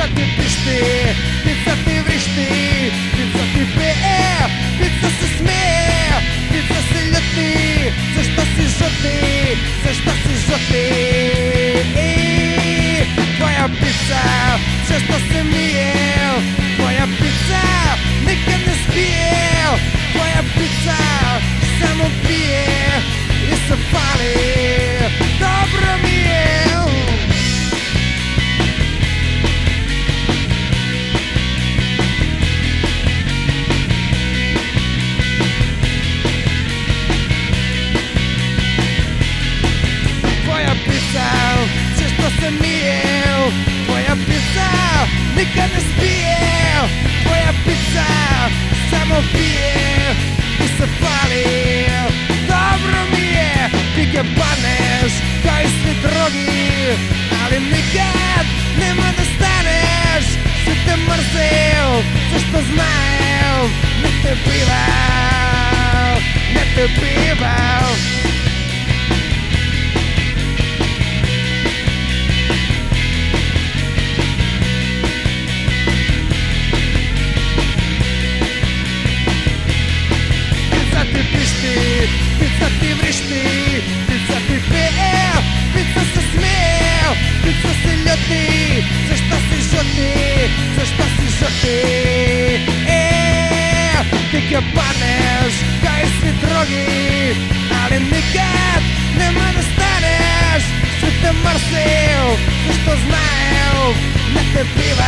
ti pišti, ptica ti vrišti, ptica ti peje, ptica se smeje, ptica se ljuti, zašto si žuti, zašto si žuti. Tvoja ptica često se mije, tvoja ptica nikad ne spije, tvoja ptica samo pije i se fali, dobro mi je. Tvoja ptica često se mije, tvoja ptica nikad ne spije, tvoja ptica samo pije i se fali, dobro mi je. Ti ga padneš kao i svi drugi, ali nikad nema da staneš. Svi te mrzim, zašto znaju, ne te bivao, ne te bivao. Ptica ti vrišti, ptica ti peje, ptica se smeje, ptica se ljuti, zašto si žuti, zašto si žuti. Ti ga padneš kao i svi drugi, ali nikad nema da staneš. Svi te mrzim, zašto znaju, ne te bivao.